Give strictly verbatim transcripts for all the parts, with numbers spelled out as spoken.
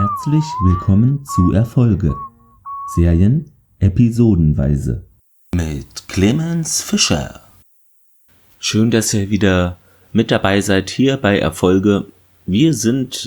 Herzlich willkommen zu Erfolge. Serien episodenweise. Mit Clemens Fischer. Schön, dass ihr wieder mit dabei seid hier bei Erfolge. Wir sind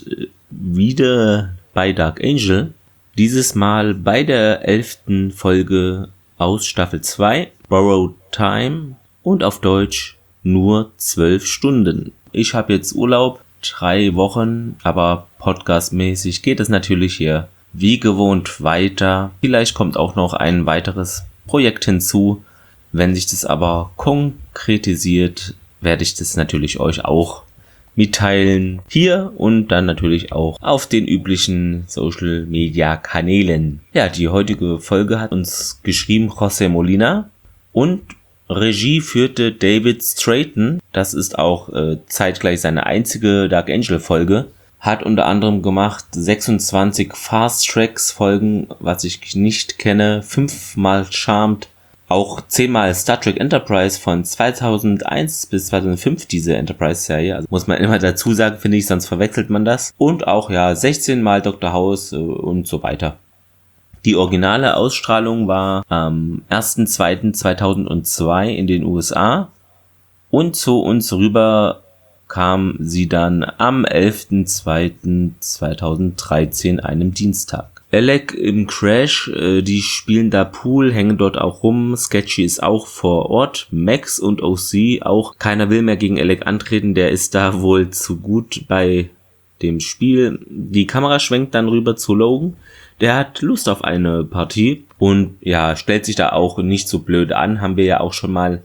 wieder bei Dark Angel. Dieses Mal bei der elften Folge aus Staffel zwei, Borrowed Time, und auf Deutsch nur zwölf Stunden. Ich habe jetzt Urlaub, drei Wochen, aber podcastmäßig geht es natürlich hier wie gewohnt weiter. Vielleicht kommt auch noch ein weiteres Projekt hinzu. Wenn sich das aber konkretisiert, werde ich das natürlich euch auch mitteilen. Hier und dann natürlich auch auf den üblichen Social Media Kanälen. Ja, die heutige Folge hat uns geschrieben José Molina und Regie führte David Strayton. Das ist auch äh, zeitgleich seine einzige Dark Angel Folge. Hat unter anderem gemacht sechsundzwanzig Fast Tracks Folgen, was ich nicht kenne, fünfmal Charmed, auch zehnmal Star Trek Enterprise von zweitausendeins bis zweitausendfünf, diese Enterprise-Serie. Also muss man immer dazu sagen, finde ich, sonst verwechselt man das. Und auch ja sechzehn Mal Doktor House äh, und so weiter. Die originale Ausstrahlung war am erster zweiter zweitausendzwei in den U S A und zu uns rüber kam sie dann am elfter zweiter zweitausenddreizehn, einem Dienstag. Alec im Crash, äh, die spielen da Pool, hängen dort auch rum. Sketchy ist auch vor Ort. Max und O C, auch keiner will mehr gegen Alec antreten, der ist da wohl zu gut bei dem Spiel. Die Kamera schwenkt dann rüber zu Logan. Der hat Lust auf eine Partie und ja, stellt sich da auch nicht so blöd an. Haben wir ja auch schon mal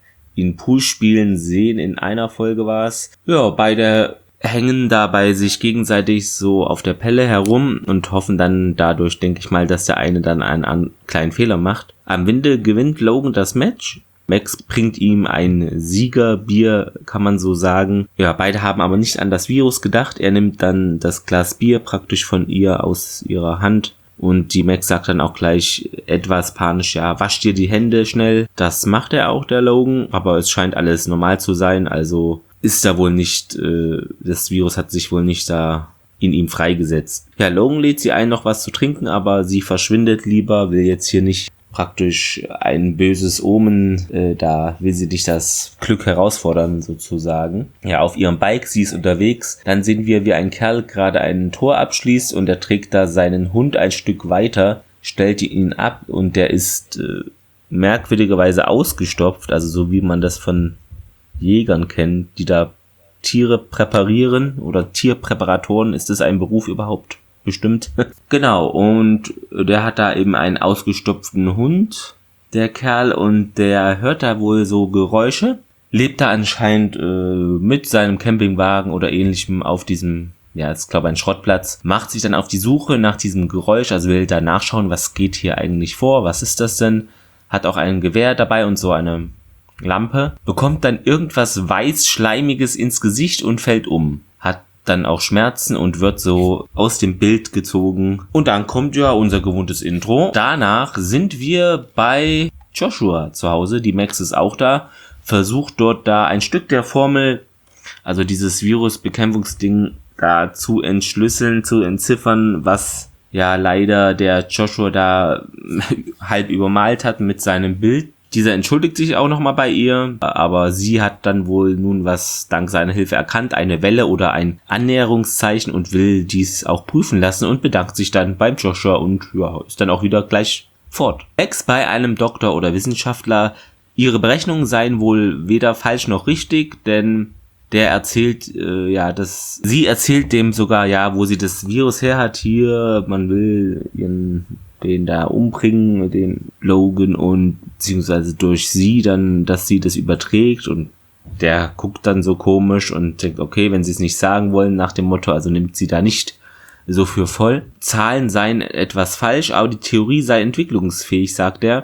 in Pool spielen sehen. In einer Folge war es. Ja, beide hängen da bei sich gegenseitig so auf der Pelle herum und hoffen dann dadurch, denke ich mal, dass der eine dann einen, einen kleinen Fehler macht. Am Ende gewinnt Logan das Match. Max bringt ihm ein Siegerbier, kann man so sagen. Ja, beide haben aber nicht an das Virus gedacht. Er nimmt dann das Glas Bier praktisch von ihr aus ihrer Hand. Und die Max sagt dann auch gleich etwas panisch, ja, wasch dir die Hände schnell. Das macht er auch, der Logan. Aber es scheint alles normal zu sein. Also ist da wohl nicht, äh, das Virus hat sich wohl nicht da in ihm freigesetzt. Ja, Logan lädt sie ein, noch was zu trinken, aber sie verschwindet lieber, will jetzt hier nicht praktisch ein böses Omen, äh, da will sie nicht das Glück herausfordern sozusagen. Ja, auf ihrem Bike, sie ist unterwegs, dann sehen wir, wie ein Kerl gerade ein Tor abschließt und er trägt da seinen Hund ein Stück weiter, stellt ihn ab und der ist äh, merkwürdigerweise ausgestopft, also so wie man das von Jägern kennt, die da Tiere präparieren oder Tierpräparatoren. Ist das ein Beruf überhaupt? Bestimmt. Genau, und der hat da eben einen ausgestopften Hund, der Kerl, und der hört da wohl so Geräusche, lebt da anscheinend äh, mit seinem Campingwagen oder ähnlichem auf diesem, ja, ist glaube ich ein Schrottplatz, macht sich dann auf die Suche nach diesem Geräusch, also will da nachschauen, was geht hier eigentlich vor, was ist das denn, hat auch ein Gewehr dabei und so eine Lampe, bekommt dann irgendwas weiß-schleimiges ins Gesicht und fällt um, hat dann auch Schmerzen und wird so aus dem Bild gezogen. Und dann kommt ja unser gewohntes Intro. Danach sind wir bei Joshua zu Hause. Die Max ist auch da. Versucht dort da ein Stück der Formel, also dieses Virusbekämpfungsding, da zu entschlüsseln, zu entziffern, was ja leider der Joshua da halb übermalt hat mit seinem Bild. Dieser entschuldigt sich auch nochmal bei ihr, aber sie hat dann wohl nun was dank seiner Hilfe erkannt, eine Welle oder ein Annäherungszeichen, und will dies auch prüfen lassen und bedankt sich dann beim Joshua und ja, ist dann auch wieder gleich fort. Ex bei einem Doktor oder Wissenschaftler, ihre Berechnungen seien wohl weder falsch noch richtig, denn der erzählt, äh, ja, dass sie erzählt dem sogar, ja, wo sie das Virus her hat, hier, man will ihren den da umbringen, den Logan, und beziehungsweise durch sie dann, dass sie das überträgt, und der guckt dann so komisch und denkt, okay, wenn sie es nicht sagen wollen, nach dem Motto, also nimmt sie da nicht so für voll. Zahlen seien etwas falsch, aber die Theorie sei entwicklungsfähig, sagt er.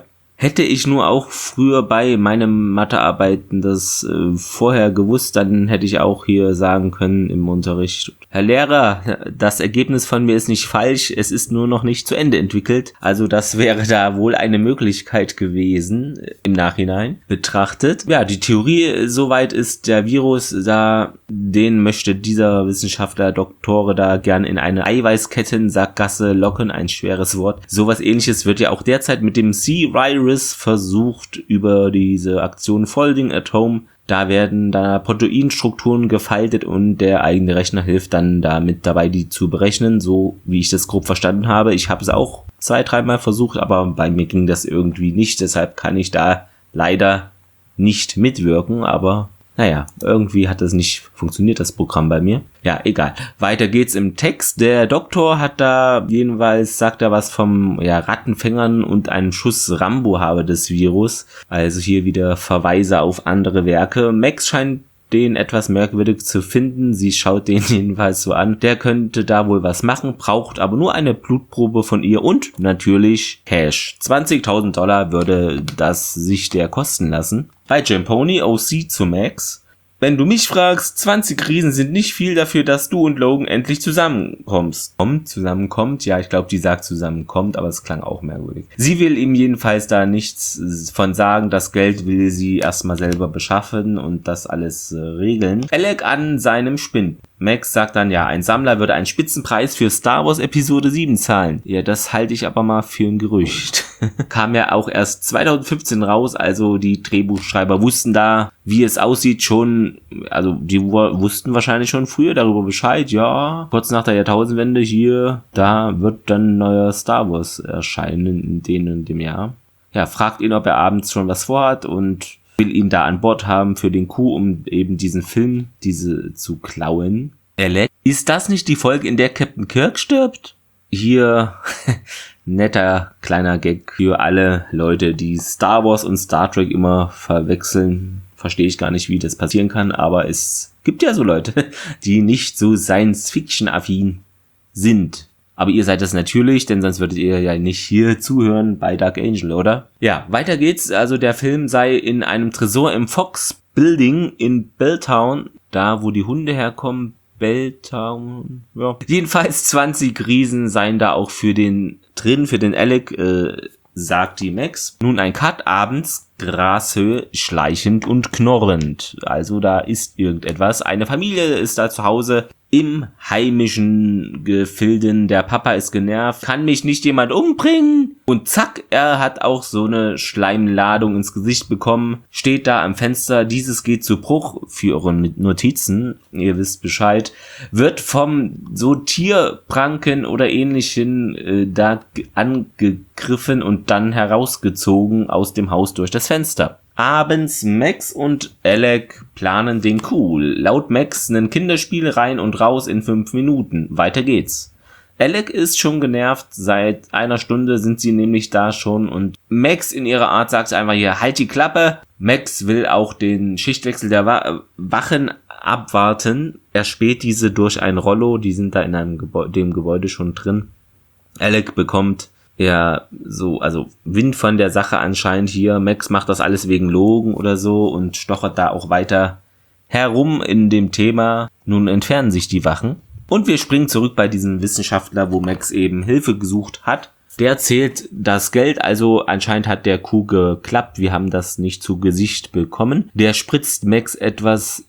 Hätte ich nur auch früher bei meinem Mathearbeiten das äh, vorher gewusst, dann hätte ich auch hier sagen können im Unterricht: Herr Lehrer, das Ergebnis von mir ist nicht falsch, es ist nur noch nicht zu Ende entwickelt. Also das wäre da wohl eine Möglichkeit gewesen, im Nachhinein betrachtet. Ja, die Theorie soweit ist, der Virus da, den möchte dieser Wissenschaftler, Doktore da gern in eine Eiweißketten-Sackgasse locken, ein schweres Wort. Sowas ähnliches wird ja auch derzeit mit dem C-Virus versucht über diese Aktion Folding at Home. Da werden da Proteinstrukturen gefaltet und der eigene Rechner hilft dann da mit dabei, die zu berechnen, so wie ich das grob verstanden habe. Ich habe es auch zwei, dreimal versucht, aber bei mir ging das irgendwie nicht, deshalb kann ich da leider nicht mitwirken, aber naja, irgendwie hat das nicht funktioniert, das Programm bei mir. Ja, egal. Weiter geht's im Text. Der Doktor hat da jedenfalls, sagt er was vom ja, Rattenfängern und einen Schuss Rambo habe des Virus. Also hier wieder Verweise auf andere Werke. Max scheint den etwas merkwürdig zu finden. Sie schaut den jedenfalls so an. Der könnte da wohl was machen, braucht aber nur eine Blutprobe von ihr und natürlich Cash. zwanzigtausend Dollar würde das sich der kosten lassen. Bei Jamponi O C zu Max: Wenn du mich fragst, zwanzig Riesen sind nicht viel dafür, dass du und Logan endlich zusammenkommst. Kommt, zusammenkommt, ja, ich glaube, die sagt zusammenkommt, aber es klang auch merkwürdig. Sie will ihm jedenfalls da nichts von sagen, das Geld will sie erstmal selber beschaffen und das alles äh, regeln. Alec an seinem Spind. Max sagt dann, ja, ein Sammler würde einen Spitzenpreis für Star Wars Episode sieben zahlen. Ja, das halte ich aber mal für ein Gerücht. Kam ja auch erst zweitausendfünfzehn raus, also die Drehbuchschreiber wussten da, wie es aussieht, schon, also die wussten wahrscheinlich schon früher darüber Bescheid, ja, kurz nach der Jahrtausendwende hier, da wird dann ein neuer Star Wars erscheinen in dem und dem Jahr. Ja, fragt ihn, ob er abends schon was vorhat und will ihn da an Bord haben für den Coup, um eben diesen Film, diese zu klauen. Alec, ist das nicht die Folge, in der Captain Kirk stirbt? Hier, netter kleiner Gag für alle Leute, die Star Wars und Star Trek immer verwechseln. Verstehe ich gar nicht, wie das passieren kann, aber es gibt ja so Leute, die nicht so Science-Fiction-affin sind. Aber ihr seid das natürlich, denn sonst würdet ihr ja nicht hier zuhören bei Dark Angel, oder? Ja, weiter geht's. Also der Film sei in einem Tresor im Fox Building in Belltown, da wo die Hunde herkommen. Belltown, ja. Jedenfalls zwanzig Riesen seien da auch für den drin, für den Alec, äh, sagt die Max. Nun ein Cut abends, Grashöhe, schleichend und knorrend. Also da ist irgendetwas. Eine Familie ist da zu Hause im heimischen Gefilden. Der Papa ist genervt. Kann mich nicht jemand umbringen? Und zack, er hat auch so eine Schleimladung ins Gesicht bekommen. Steht da am Fenster. Dieses geht zu Bruch. Für eure Notizen, ihr wisst Bescheid. Wird vom so Tierpranken oder ähnlichen äh, da angegriffen und dann herausgezogen aus dem Haus durch das Fenster. Abends Max und Alec planen den Coup. Laut Max ein Kinderspiel rein und raus in fünf Minuten. Weiter geht's. Alec ist schon genervt. Seit einer Stunde sind sie nämlich da schon und Max in ihrer Art sagt einfach hier, halt die Klappe. Max will auch den Schichtwechsel der Wa- Wachen abwarten. Er späht diese durch ein Rollo. Die sind da in einem Gebäude, dem Gebäude schon drin. Alec bekommt ja so, also Wind von der Sache anscheinend hier. Max macht das alles wegen Logan oder so und stochert da auch weiter herum in dem Thema. Nun entfernen sich die Wachen. Und wir springen zurück bei diesem Wissenschaftler, wo Max eben Hilfe gesucht hat. Der zählt das Geld, also anscheinend hat der Coup geklappt. Wir haben das nicht zu Gesicht bekommen. Der spritzt Max etwas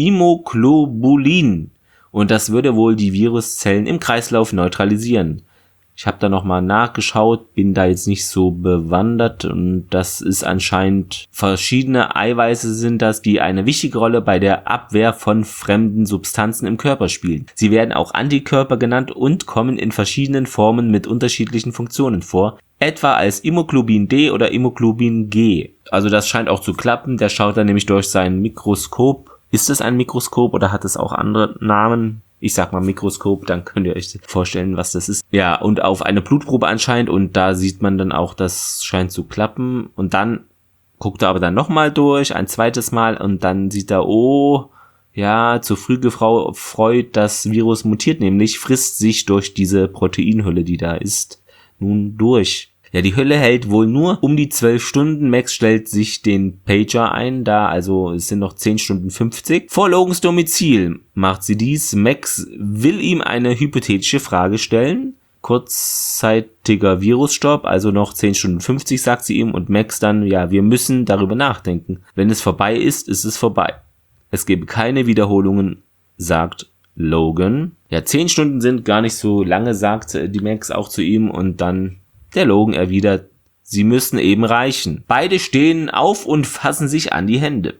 Immunoglobulin. Und das würde wohl die Viruszellen im Kreislauf neutralisieren. Ich habe da nochmal nachgeschaut, bin da jetzt nicht so bewandert und das ist anscheinend verschiedene Eiweiße sind das, die eine wichtige Rolle bei der Abwehr von fremden Substanzen im Körper spielen. Sie werden auch Antikörper genannt und kommen in verschiedenen Formen mit unterschiedlichen Funktionen vor, etwa als Immunoglobulin D oder Immunoglobulin G. Also das scheint auch zu klappen, der schaut dann nämlich durch sein Mikroskop. Ist es ein Mikroskop oder hat es auch andere Namen? Ich sag mal Mikroskop, dann könnt ihr euch vorstellen, was das ist. Ja, und auf eine Blutprobe anscheinend und da sieht man dann auch, das scheint zu klappen. Und dann guckt er aber dann nochmal durch, ein zweites Mal und dann sieht er, oh, ja, zu früh gefreut, das Virus mutiert nämlich, frisst sich durch diese Proteinhülle, die da ist, nun durch. Ja, die Hölle hält wohl nur um die zwölf Stunden. Max stellt sich den Pager ein, da also es sind noch zehn Stunden fünfzig. Vor Logans Domizil macht sie dies. Max will ihm eine hypothetische Frage stellen. Kurzzeitiger Virusstopp, also noch zehn Stunden fünfzig, sagt sie ihm, und Max dann, ja, wir müssen darüber nachdenken. Wenn es vorbei ist, ist es vorbei. Es gebe keine Wiederholungen, sagt Logan. Ja, zehn Stunden sind gar nicht so lange, sagt die Max auch zu ihm, und dann der Logan erwidert, sie müssen eben reichen. Beide stehen auf und fassen sich an die Hände.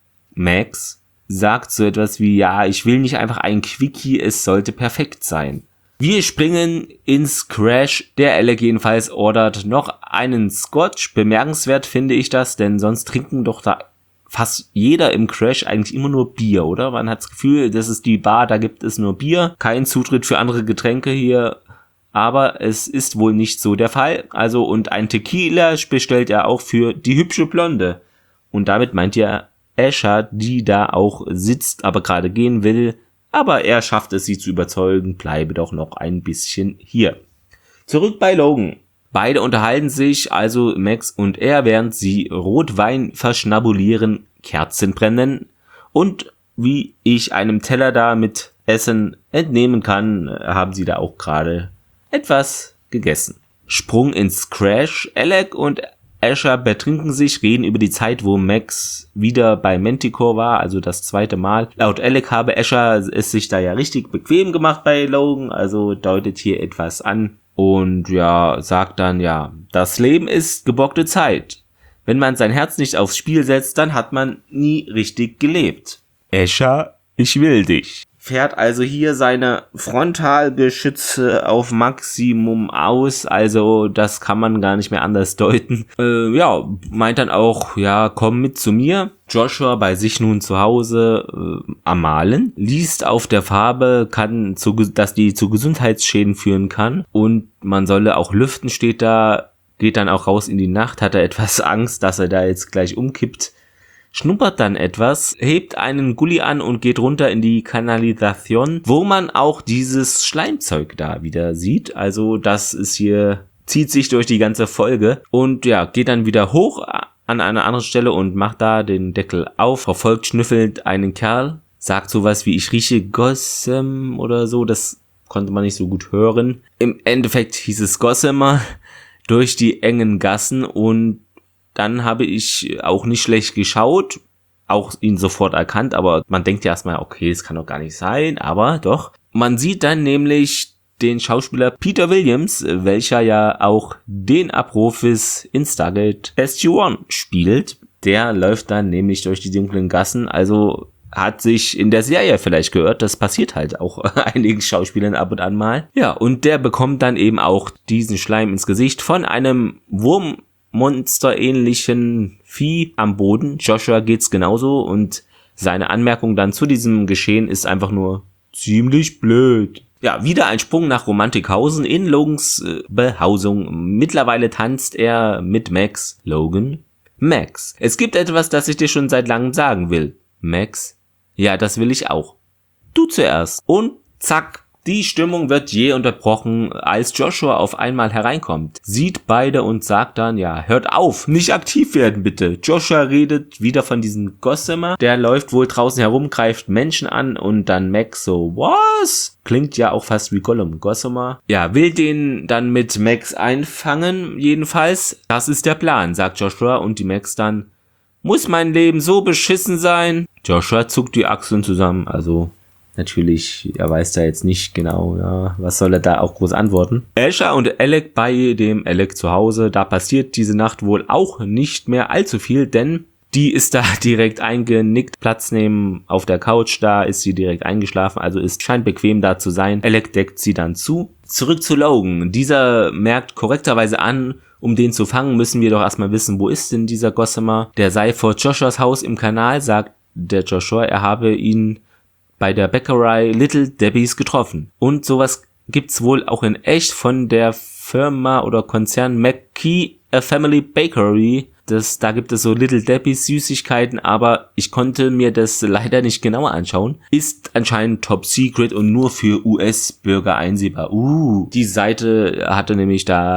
Max sagt so etwas wie, ja, ich will nicht einfach ein Quickie, es sollte perfekt sein. Wir springen ins Crash. Der Alec jedenfalls ordert noch einen Scotch. Bemerkenswert finde ich das, denn sonst trinken doch da fast jeder im Crash eigentlich immer nur Bier, oder? Man hat das Gefühl, das ist die Bar, da gibt es nur Bier. Kein Zutritt für andere Getränke hier. Aber es ist wohl nicht so der Fall. Also, und ein Tequila bestellt er auch für die hübsche Blonde. Und damit meint ja Asher, die da auch sitzt, aber gerade gehen will. Aber er schafft es, sie zu überzeugen, bleibe doch noch ein bisschen hier. Zurück bei Logan. Beide unterhalten sich, also Max und er, während sie Rotwein verschnabulieren, Kerzen brennen und wie ich einem Teller da mit Essen entnehmen kann, haben sie da auch gerade etwas gegessen. Sprung ins Crash. Alec und Asher betrinken sich, reden über die Zeit, wo Max wieder bei Manticore war, also das zweite Mal. Laut Alec habe Asher es sich da ja richtig bequem gemacht bei Logan, also deutet hier etwas an und ja, sagt dann, ja, das Leben ist gebockte Zeit. Wenn man sein Herz nicht aufs Spiel setzt, dann hat man nie richtig gelebt. Asher, ich will dich. Fährt also hier seine Frontalgeschütze auf Maximum aus, also das kann man gar nicht mehr anders deuten. Äh, ja, meint dann auch, ja, komm mit zu mir. Joshua bei sich nun zu Hause äh, am Malen, liest auf der Farbe, kann zu, dass die zu Gesundheitsschäden führen kann und man solle auch lüften, steht da, geht dann auch raus in die Nacht, hat er etwas Angst, dass er da jetzt gleich umkippt. Schnuppert dann etwas, hebt einen Gully an und geht runter in die Kanalisation, wo man auch dieses Schleimzeug da wieder sieht. Also das ist hier, zieht sich durch die ganze Folge und ja, geht dann wieder hoch an eine andere Stelle und macht da den Deckel auf, verfolgt schnüffelnd einen Kerl, sagt sowas wie, ich rieche Gossam oder so, das konnte man nicht so gut hören. Im Endeffekt hieß es Gossamer durch die engen Gassen und dann habe ich auch nicht schlecht geschaut, auch ihn sofort erkannt, aber man denkt ja erstmal, okay, das kann doch gar nicht sein, aber doch. Man sieht dann nämlich den Schauspieler Peter Williams, welcher ja auch den Apophis in Stargate S G eins spielt. Der läuft dann nämlich durch die dunklen Gassen, also hat sich in der Serie vielleicht gehört, das passiert halt auch einigen Schauspielern ab und an mal. Ja, und der bekommt dann eben auch diesen Schleim ins Gesicht von einem Wurm, monsterähnlichen Vieh am Boden. Joshua geht's genauso und seine Anmerkung dann zu diesem Geschehen ist einfach nur ziemlich blöd. Ja, wieder ein Sprung nach Romantikhausen in Logans äh, Behausung. Mittlerweile tanzt er mit Max. Logan? Max. Es gibt etwas, das ich dir schon seit langem sagen will. Max? Ja, das will ich auch. Du zuerst. Und zack. Die Stimmung wird jäh unterbrochen, als Joshua auf einmal hereinkommt, sieht beide und sagt dann, ja, hört auf, nicht aktiv werden bitte. Joshua redet wieder von diesem Gossamer, der läuft wohl draußen herum, greift Menschen an und dann Max so, was? Klingt ja auch fast wie Gollum, Gossamer. Ja, will den dann mit Max einfangen, jedenfalls. Das ist der Plan, sagt Joshua und die Max dann, muss mein Leben so beschissen sein? Joshua zuckt die Achseln zusammen, also natürlich, er weiß da jetzt nicht genau, ja, was soll er da auch groß antworten. Asher und Alec bei dem Alec zu Hause, da passiert diese Nacht wohl auch nicht mehr allzu viel, denn die ist da direkt eingenickt, Platz nehmen auf der Couch, da ist sie direkt eingeschlafen, also es scheint bequem da zu sein. Alec deckt sie dann zu. Zurück zu Logan, dieser merkt korrekterweise an, um den zu fangen, müssen wir doch erstmal wissen, wo ist denn dieser Gossamer? Der sei vor Joshuas Haus im Kanal, sagt der Joshua, er habe ihn bei der Bäckerei Little Debbie's getroffen. Und sowas gibt's wohl auch in echt von der Firma oder Konzern McKee A Family Bakery. Das, da gibt es so Little Debbie's Süßigkeiten, aber ich konnte mir das leider nicht genauer anschauen. Ist anscheinend top secret und nur für U S-Bürger einsehbar. Uh, die Seite hatte nämlich da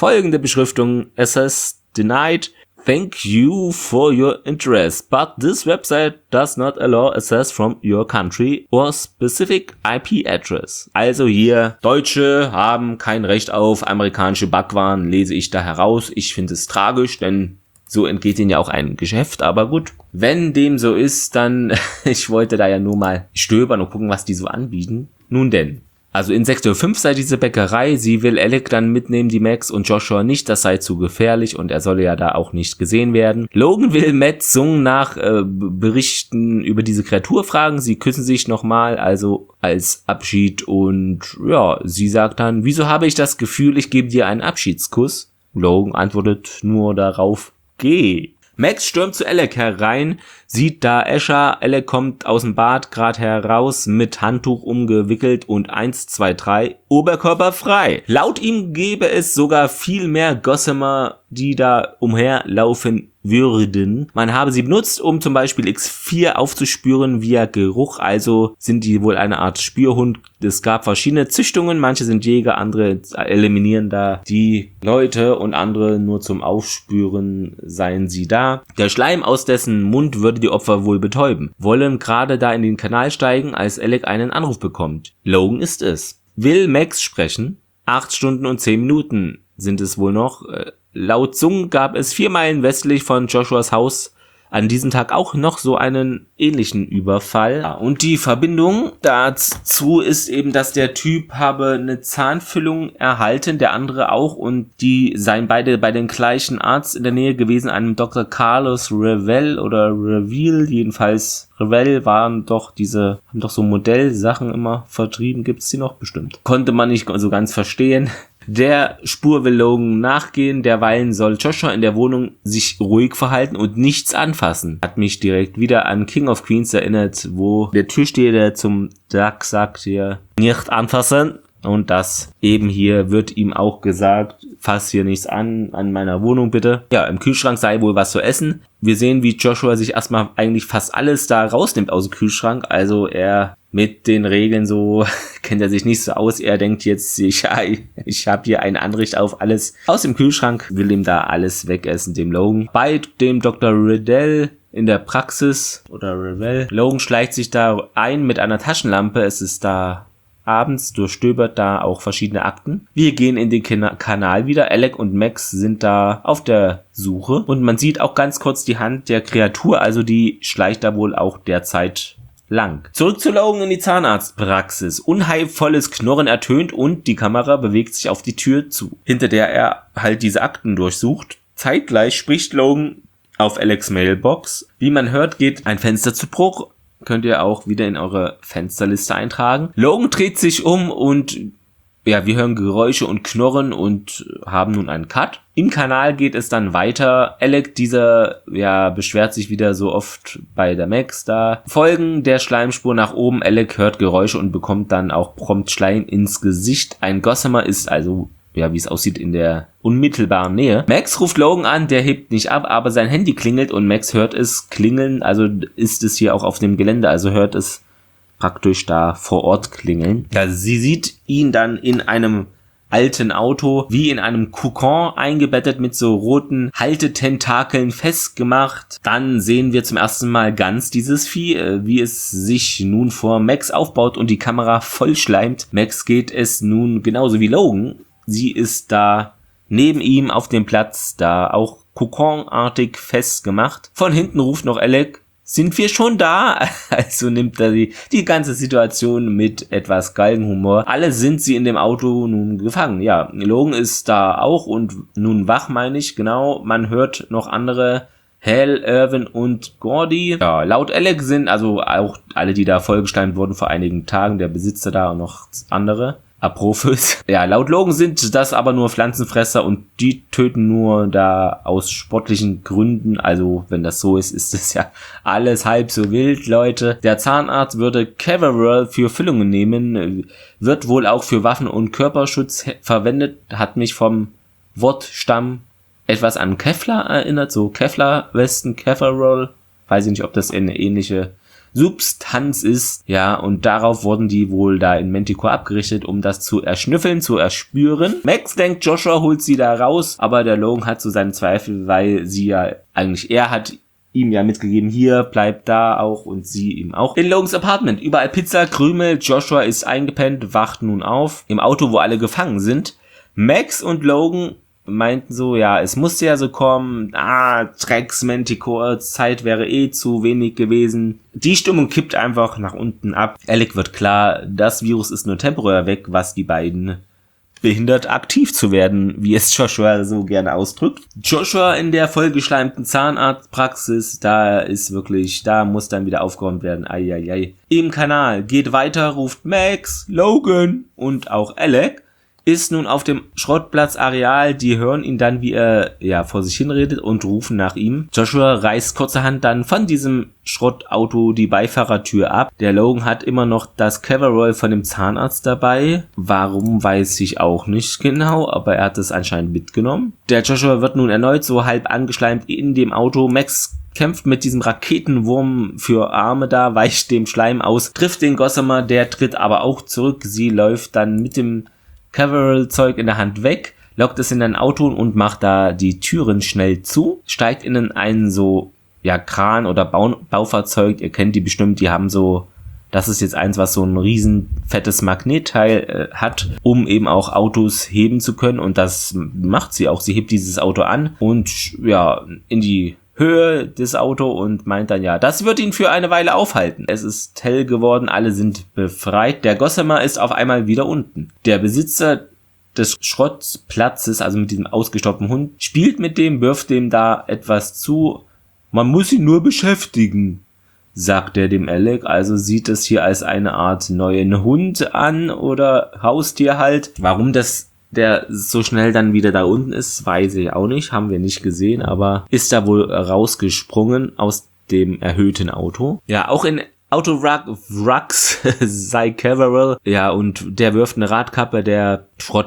folgende Beschriftung: Access denied. Thank you for your interest, but this website does not allow access from your country or specific I P address. Also hier, Deutsche haben kein Recht auf amerikanische Backwaren, lese ich da heraus. Ich finde es tragisch, denn so entgeht ihnen ja auch ein Geschäft, aber gut. Wenn dem so ist, dann, ich wollte da ja nur mal stöbern und gucken, was die so anbieten. Nun denn. Also in Sektor fünf sei diese Bäckerei, sie will Alec dann mitnehmen, die Max, und Joshua nicht, das sei zu gefährlich und er solle ja da auch nicht gesehen werden. Logan will Matt Sung nach äh, Berichten über diese Kreatur fragen, sie küssen sich nochmal, also als Abschied, und ja, sie sagt dann, wieso habe ich das Gefühl, ich gebe dir einen Abschiedskuss? Logan antwortet nur darauf, geh. Max stürmt zu Alec herein, sieht da Asher. Alec kommt aus dem Bad gerade heraus, mit Handtuch umgewickelt und eins, zwei, drei, Oberkörper frei. Laut ihm gäbe es sogar viel mehr Gossamer, die da umherlaufen würden. Man habe sie benutzt, um zum Beispiel X vier aufzuspüren via Geruch, also sind die wohl eine Art Spürhund. Es gab verschiedene Züchtungen, manche sind Jäger, andere eliminieren da die Leute und andere nur zum Aufspüren seien sie da. Der Schleim aus dessen Mund würde die Opfer wohl betäuben. Wollen gerade da in den Kanal steigen, als Alec einen Anruf bekommt. Logan ist es. Will Max sprechen? Acht Stunden und zehn Minuten sind es wohl noch. Laut Sung gab es vier Meilen westlich von Joshuas Haus an diesem Tag auch noch so einen ähnlichen Überfall. Und die Verbindung dazu ist eben, dass der Typ habe eine Zahnfüllung erhalten, der andere auch, und die seien beide bei dem gleichen Arzt in der Nähe gewesen, einem Doktor Carlos Revel oder Reveal, jedenfalls Revel waren doch diese, haben doch so Modellsachen immer vertrieben, gibt's die noch bestimmt. Konnte man nicht so ganz verstehen. Der Spur will Logan nachgehen, derweilen soll Joshua in der Wohnung sich ruhig verhalten und nichts anfassen. Hat mich direkt wieder an King of Queens erinnert, wo der Türsteher, der zum Duck sagt hier, nicht anfassen. Und das eben hier wird ihm auch gesagt, fass hier nichts an, an meiner Wohnung bitte. Ja, im Kühlschrank sei wohl was zu essen. Wir sehen, wie Joshua sich erstmal eigentlich fast alles da rausnimmt aus dem Kühlschrank. Also er mit den Regeln so kennt er sich nicht so aus. Er denkt jetzt, ich, ich habe hier ein Anrecht auf alles aus dem Kühlschrank, will ihm da alles wegessen, dem Logan. Bei dem Doktor Riddell in der Praxis, oder Revel, Logan schleicht sich da ein mit einer Taschenlampe. Es ist da abends, durchstöbert da auch verschiedene Akten. Wir gehen in den Kana- Kanal wieder. Alec und Max sind da auf der Suche. Und man sieht auch ganz kurz die Hand der Kreatur, also die schleicht da wohl auch derzeit lang. Zurück zu Logan in die Zahnarztpraxis. Unheilvolles Knurren ertönt und die Kamera bewegt sich auf die Tür zu, hinter der er halt diese Akten durchsucht. Zeitgleich spricht Logan auf Alex Mailbox. Wie man hört, geht ein Fenster zu Bruch. Könnt ihr auch wieder in eure Fensterliste eintragen. Logan dreht sich um und ja, wir hören Geräusche und Knurren und haben nun einen Cut. Im Kanal geht es dann weiter. Alec, dieser, ja, beschwert sich wieder so oft bei der Max da. Folgen der Schleimspur nach oben. Alec hört Geräusche und bekommt dann auch prompt Schleim ins Gesicht. Ein Gossamer ist also, ja, wie es aussieht, in der unmittelbaren Nähe. Max ruft Logan an, der hebt nicht ab, aber sein Handy klingelt und Max hört es klingeln, also ist es hier auch auf dem Gelände, also hört es praktisch da vor Ort klingeln. Ja, sie sieht ihn dann in einem alten Auto, wie in einem Kokon eingebettet, mit so roten Haltetentakeln festgemacht. Dann sehen wir zum ersten Mal ganz dieses Vieh, wie es sich nun vor Max aufbaut und die Kamera voll schleimt. Max geht es nun genauso wie Logan. Sie ist da neben ihm auf dem Platz, da auch kokonartig festgemacht. Von hinten ruft noch Alec, sind wir schon da? Also nimmt er die, die ganze Situation mit etwas Galgenhumor. Alle sind sie in dem Auto nun gefangen. Ja, Logan ist da auch und nun wach, meine ich, genau. Man hört noch andere, Hal, Irvin und Gordy. Ja, laut Alec sind also auch alle, die da vollgeschleimt wurden vor einigen Tagen, der Besitzer da und noch andere. Apophis. Ja, laut Logan sind das aber nur Pflanzenfresser und die töten nur da aus sportlichen Gründen. Also, wenn das so ist, ist es ja alles halb so wild, Leute. Der Zahnarzt würde Caverall für Füllungen nehmen, wird wohl auch für Waffen und Körperschutz verwendet, hat mich vom Wortstamm etwas an Kevlar erinnert, so Kevlar-Westen, Caverall. Weiß ich nicht, ob das eine ähnliche Substanz ist, ja, und darauf wurden die wohl da in Manticore abgerichtet, um das zu erschnüffeln, zu erspüren. Max denkt, Joshua holt sie da raus, aber der Logan hat so seine Zweifel, weil sie ja, eigentlich er hat ihm ja mitgegeben, hier, bleibt da auch und sie ihm auch. In Logans Apartment, überall Pizza, Krümel, Joshua ist eingepennt, wacht nun auf, im Auto, wo alle gefangen sind. Max und Logan meinten so, ja, es musste ja so kommen, ah, Drecks Manticore, Zeit wäre eh zu wenig gewesen. Die Stimmung kippt einfach nach unten ab. Alec wird klar, das Virus ist nur temporär weg, was die beiden behindert, aktiv zu werden, wie es Joshua so gerne ausdrückt. Joshua in der vollgeschleimten Zahnarztpraxis, da ist wirklich, da muss dann wieder aufgeräumt werden. Eieiei. Im Kanal geht weiter, ruft Max, Logan und auch Alec. Ist nun auf dem Schrottplatzareal, die hören ihn dann, wie er ja vor sich hinredet und rufen nach ihm. Joshua reißt kurzerhand dann von diesem Schrottauto die Beifahrertür ab. Der Logan hat immer noch das Coverall von dem Zahnarzt dabei. Warum, weiß ich auch nicht genau, aber er hat es anscheinend mitgenommen. Der Joshua wird nun erneut so halb angeschleimt in dem Auto. Max kämpft mit diesem Raketenwurm für Arme da, weicht dem Schleim aus, trifft den Gossamer, der tritt aber auch zurück. Sie läuft dann mit dem Coverall-Zeug in der Hand weg, lockt es in ein Auto und macht da die Türen schnell zu, steigt in einen so, ja, Kran oder Bau- Baufahrzeug, ihr kennt die bestimmt, die haben so, das ist jetzt eins, was so ein riesen fettes Magnetteil äh, hat, um eben auch Autos heben zu können, und das macht sie auch, sie hebt dieses Auto an und, ja, in die Höhe des Auto und meint dann, ja, das wird ihn für eine Weile aufhalten. Es ist hell geworden, alle sind befreit. Der Gossamer ist auf einmal wieder unten. Der Besitzer des Schrottplatzes, also mit diesem ausgestopften Hund, spielt mit dem, wirft dem da etwas zu. Man muss ihn nur beschäftigen, sagt er dem Alec. Also sieht es hier als eine Art neuen Hund an oder Haustier halt. Warum das der so schnell dann wieder da unten ist, weiß ich auch nicht, haben wir nicht gesehen, aber ist da wohl rausgesprungen aus dem erhöhten Auto. Ja, auch in Auto-Wracks sei Coverall, ja, und der wirft eine Radkappe, der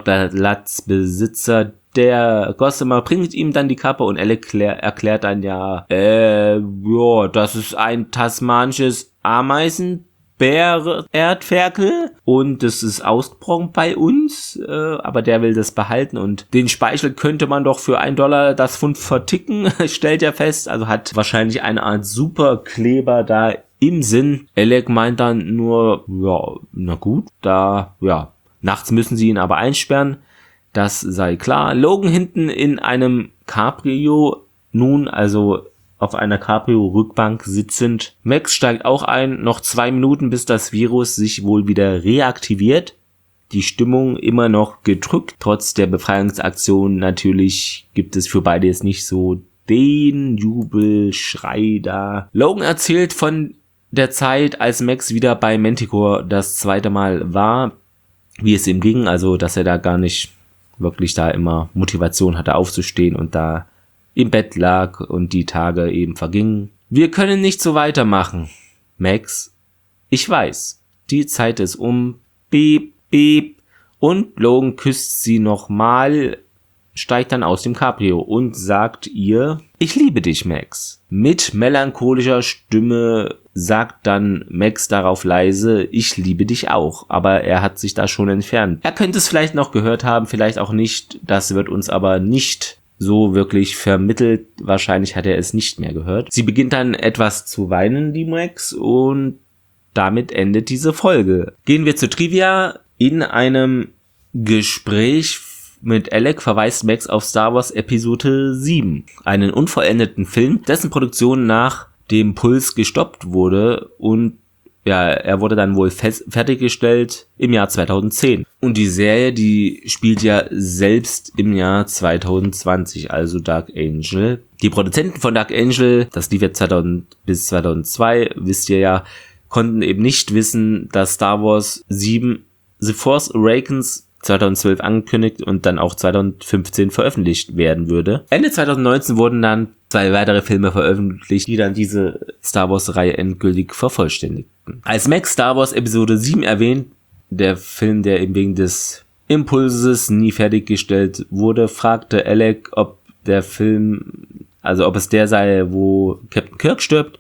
Schrottplatzbesitzer, der Gossamer bringt ihm dann die Kappe und Alec erklär, erklärt dann ja, äh, ja, das ist ein tasmanisches Ameisen Bär, Erdferkel, und das ist ausgebrochen bei uns, äh, aber der will das behalten, und den Speichel könnte man doch für ein Dollar das Pfund verticken, stellt er fest, also hat wahrscheinlich eine Art Superkleber da im Sinn. Alec meint dann nur, ja, na gut, da, ja, nachts müssen sie ihn aber einsperren, das sei klar. Logan hinten in einem Cabrio, nun, also auf einer Cabrio-Rückbank sitzend. Max steigt auch ein, noch zwei Minuten, bis das Virus sich wohl wieder reaktiviert. Die Stimmung immer noch gedrückt, trotz der Befreiungsaktion. Natürlich gibt es für beide jetzt nicht so den Jubelschrei da. Logan erzählt von der Zeit, als Max wieder bei Manticore das zweite Mal war, wie es ihm ging, also dass er da gar nicht wirklich da immer Motivation hatte aufzustehen und da im Bett lag und die Tage eben vergingen. Wir können nicht so weitermachen. Max, ich weiß, die Zeit ist um. Beep, beep. Und Logan küsst sie nochmal, steigt dann aus dem Cabrio und sagt ihr, ich liebe dich, Max. Mit melancholischer Stimme sagt dann Max darauf leise, ich liebe dich auch. Aber er hat sich da schon entfernt. Er könnte es vielleicht noch gehört haben, vielleicht auch nicht. Das wird uns aber nicht so wirklich vermittelt. Wahrscheinlich hat er es nicht mehr gehört. Sie beginnt dann etwas zu weinen, die Max, und damit endet diese Folge. Gehen wir zu Trivia. In einem Gespräch mit Alec verweist Max auf Star Wars Episode sieben, einen unvollendeten Film, dessen Produktion nach dem Puls gestoppt wurde, und ja, er wurde dann wohl fest, fertiggestellt im Jahr zweitausendzehn. Und die Serie, die spielt ja selbst im Jahr zweitausendzwanzig, also Dark Angel. Die Produzenten von Dark Angel, das lief jetzt zweitausend bis zweitausendzwei, wisst ihr ja, konnten eben nicht wissen, dass Star Wars sieben The Force Awakens zweitausendzwölf angekündigt und dann auch zweitausendfünfzehn veröffentlicht werden würde. Ende zweitausendneunzehn wurden dann zwei weitere Filme veröffentlicht, die dann diese Star Wars-Reihe endgültig vervollständigten. Als Max Star Wars Episode sieben erwähnt, der Film, der eben wegen des Impulses nie fertiggestellt wurde, fragte Alec, ob der Film, also ob es der sei, wo Captain Kirk stirbt,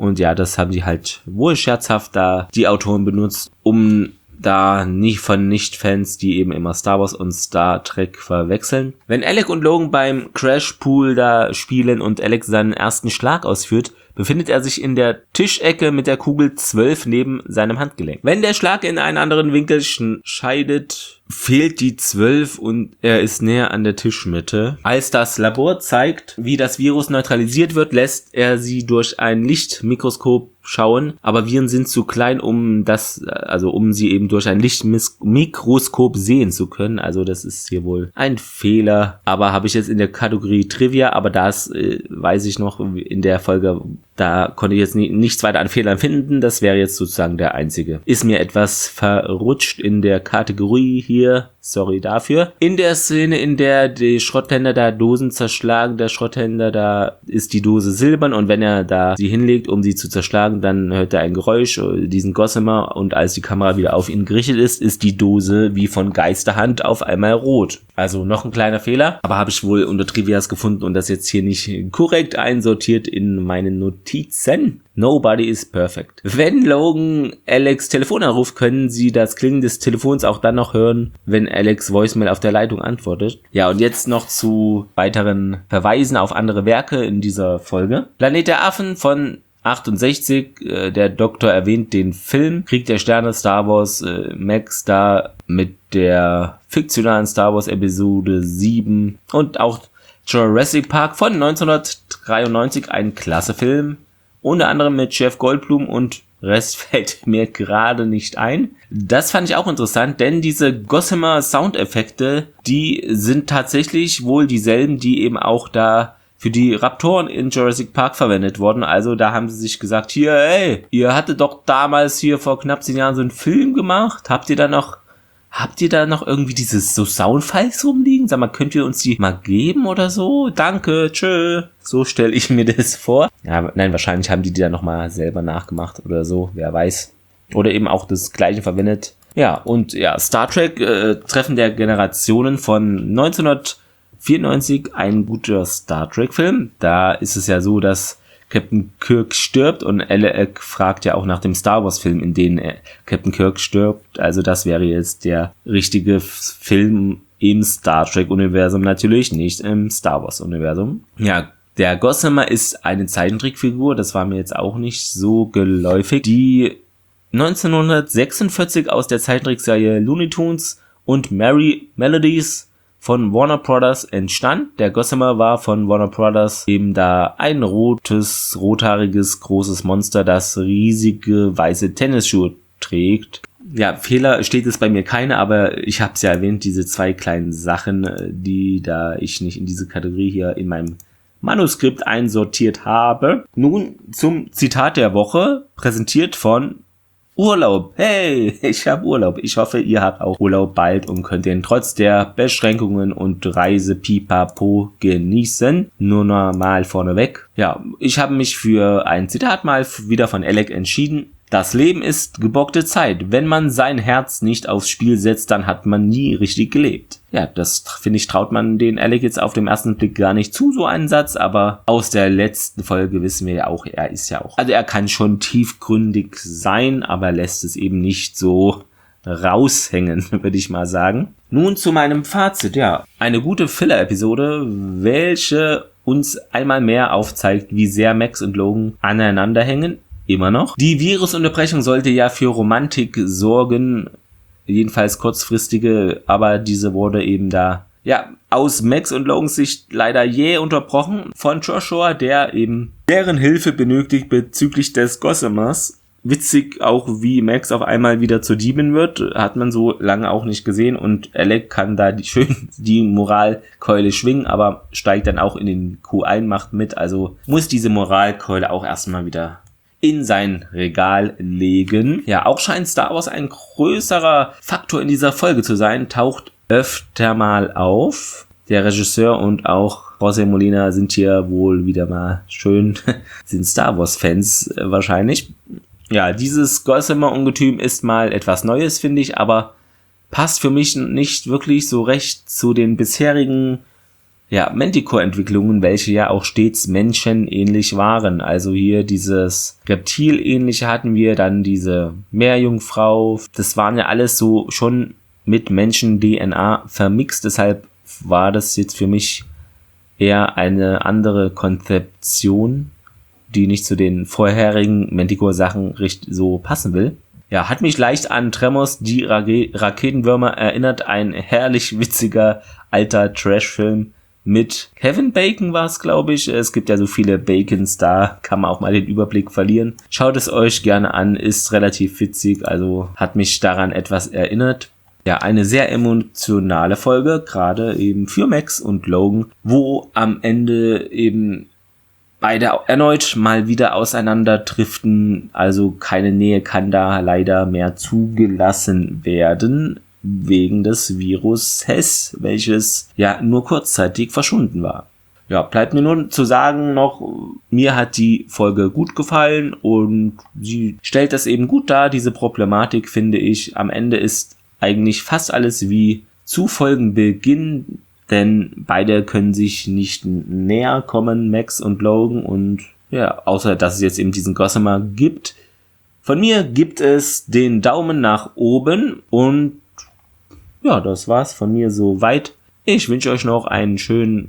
Und ja, das haben sie halt wohl scherzhaft da die Autoren benutzt, um da nicht von Nicht-Fans, die eben immer Star Wars und Star Trek verwechseln. Wenn Alec und Logan beim Crash-Pool da spielen und Alec seinen ersten Schlag ausführt, befindet er sich in der Tischecke mit der Kugel zwölf neben seinem Handgelenk. Wenn der Schlag in einen anderen Winkel scheidet, fehlt die zwölf und er ist näher an der Tischmitte. Als das Labor zeigt, wie das Virus neutralisiert wird, lässt er sie durch ein Lichtmikroskop schauen, aber Viren sind zu klein, um das, also um sie eben durch ein Lichtmikroskop sehen zu können. Also das ist hier wohl ein Fehler, aber habe ich jetzt in der Kategorie Trivia, aber das äh, weiß ich noch in der Folge, da konnte ich jetzt nie, nichts weiter an Fehlern finden. Das wäre jetzt sozusagen der einzige. Ist mir etwas verrutscht in der Kategorie hier. Sorry dafür. In der Szene, in der die Schrotthändler da Dosen zerschlagen, der Schrotthändler, da ist die Dose silbern und wenn er da sie hinlegt, um sie zu zerschlagen, dann hört er ein Geräusch, diesen Gossamer, und als die Kamera wieder auf ihn gerichtet ist, ist die Dose wie von Geisterhand auf einmal rot. Also noch ein kleiner Fehler, aber habe ich wohl unter Trivias gefunden und das jetzt hier nicht korrekt einsortiert in meinen Notizen. Nobody is perfect. Wenn Logan Alex Telefon anruft, können sie das Klingen des Telefons auch dann noch hören, wenn Alex Voicemail auf der Leitung antwortet. Ja, und jetzt noch zu weiteren Verweisen auf andere Werke in dieser Folge. Planet der Affen von achtundsechzig, äh, der Doktor erwähnt den Film Krieg der Sterne, Star Wars, äh, Max da mit der fiktionalen Star Wars Episode sieben und auch Jurassic Park von neunzehnhundertdreiundneunzig, ein klasse Film. Unter anderem mit Jeff Goldblum und Rest fällt mir gerade nicht ein. Das fand ich auch interessant, denn diese Gossamer Soundeffekte, die sind tatsächlich wohl dieselben, die eben auch da für die Raptoren in Jurassic Park verwendet wurden. Also da haben sie sich gesagt, hier, ey, ihr hattet doch damals hier vor knapp zehn Jahren so einen Film gemacht. Habt ihr da noch, habt ihr da noch irgendwie dieses so Soundfiles rumliegen? Sag mal, könnt ihr uns die mal geben oder so? Danke, tschö. So stelle ich mir das vor. Ja, nein, wahrscheinlich haben die die dann nochmal selber nachgemacht oder so, wer weiß. Oder eben auch das Gleiche verwendet. Ja, und ja, Star Trek, äh, Treffen der Generationen von neunzehnhundertvierundneunzig, ein guter Star Trek Film. Da ist es ja so, dass Captain Kirk stirbt und Alec fragt ja auch nach dem Star Wars Film, in dem Captain Kirk stirbt. Also das wäre jetzt der richtige Film im Star Trek Universum, natürlich nicht im Star Wars Universum. Ja, der Gossamer ist eine Zeichentrickfigur, das war mir jetzt auch nicht so geläufig, die neunzehnhundertsechsundvierzig aus der Zeichentrickserie Looney Tunes und Merry Melodies von Warner Brothers entstand. Der Gossamer war von Warner Brothers eben da ein rotes, rothaariges, großes Monster, das riesige weiße Tennisschuhe trägt. Ja, Fehler steht es bei mir keine, aber ich habe es ja erwähnt, diese zwei kleinen Sachen, die da ich nicht in diese Kategorie hier in meinem Manuskript einsortiert habe. Nun zum Zitat der Woche, präsentiert von Urlaub. Hey, ich habe Urlaub. Ich hoffe, ihr habt auch Urlaub bald und könnt den trotz der Beschränkungen und Reise-Pipapo genießen. Nur normal vorneweg. Ja, ich habe mich für ein Zitat mal wieder von Alec entschieden. Das Leben ist gebockte Zeit. Wenn man sein Herz nicht aufs Spiel setzt, dann hat man nie richtig gelebt. Ja, das finde ich, traut man den Alec jetzt auf den ersten Blick gar nicht zu, so einen Satz, aber aus der letzten Folge wissen wir ja auch, er ist ja auch, also er kann schon tiefgründig sein, aber lässt es eben nicht so raushängen, würde ich mal sagen. Nun zu meinem Fazit, ja, eine gute Filler-Episode, welche uns einmal mehr aufzeigt, wie sehr Max und Logan aneinander hängen. Immer noch. Die Virusunterbrechung sollte ja für Romantik sorgen, jedenfalls kurzfristige, aber diese wurde eben da, ja, aus Max und Logans Sicht leider jäh unterbrochen von Joshua, der eben deren Hilfe benötigt bezüglich des Gossamers. Witzig auch, wie Max auf einmal wieder zur Diebin wird, hat man so lange auch nicht gesehen und Alec kann da die, schön die Moralkeule schwingen, aber steigt dann auch in den Q ein, macht mit, also muss diese Moralkeule auch erstmal wieder in sein Regal legen. Ja, auch scheint Star Wars ein größerer Faktor in dieser Folge zu sein, taucht öfter mal auf. Der Regisseur und auch José Molina sind hier wohl wieder mal schön, sind Star Wars Fans äh, wahrscheinlich. Ja, dieses Gossamer-Ungetüm ist mal etwas Neues, finde ich, aber passt für mich nicht wirklich so recht zu den bisherigen ja, Manticore-Entwicklungen, welche ja auch stets menschenähnlich waren. Also hier dieses Reptilähnliche hatten wir, dann diese Meerjungfrau. Das waren ja alles so schon mit Menschen-D N A vermixt. Deshalb war das jetzt für mich eher eine andere Konzeption, die nicht zu den vorherigen Manticore-Sachen richtig so passen will. Ja, hat mich leicht an Tremors, die Ra- Raketenwürmer erinnert. Ein herrlich witziger alter Trash-Film mit Kevin Bacon war es, glaube ich. Es gibt ja so viele Bacons, da kann man auch mal den Überblick verlieren. Schaut es euch gerne an, ist relativ witzig, also hat mich daran etwas erinnert. Ja, eine sehr emotionale Folge, gerade eben für Max und Logan, wo am Ende eben beide erneut mal wieder auseinanderdriften, also keine Nähe kann da leider mehr zugelassen werden, wegen des Viruses, welches ja nur kurzzeitig verschwunden war. Ja, bleibt mir nun zu sagen noch, mir hat die Folge gut gefallen und sie stellt das eben gut dar, diese Problematik, finde ich. Am Ende ist eigentlich fast alles wie zu Folgenbeginn, denn beide können sich nicht näher kommen, Max und Logan, und ja, außer dass es jetzt eben diesen Gossamer gibt. Von mir gibt es den Daumen nach oben und ja, das war's von mir soweit. Ich wünsche euch noch einen schönen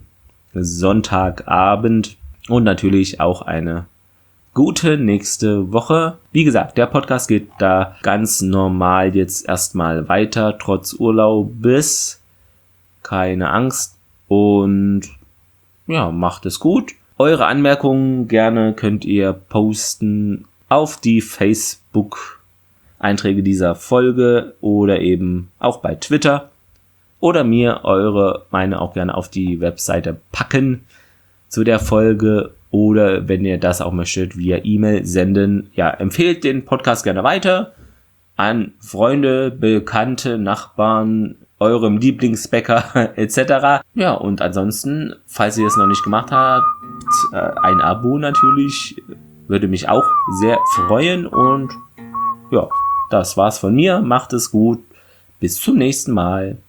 Sonntagabend und natürlich auch eine gute nächste Woche. Wie gesagt, der Podcast geht da ganz normal jetzt erstmal weiter, trotz Urlaubes. Keine Angst und ja, macht es gut. Eure Anmerkungen gerne könnt ihr posten auf die Facebook-Einträge dieser Folge oder eben auch bei Twitter oder mir eure meine auch gerne auf die Webseite packen zu der Folge oder wenn ihr das auch möchtet via E-Mail senden. Ja, empfehlt den Podcast gerne weiter an Freunde, Bekannte, Nachbarn, eurem Lieblingsbäcker et cetera. Ja, und ansonsten, falls ihr es noch nicht gemacht habt, ein Abo natürlich, würde mich auch sehr freuen. Und ja, das war's von mir. Macht es gut. Bis zum nächsten Mal.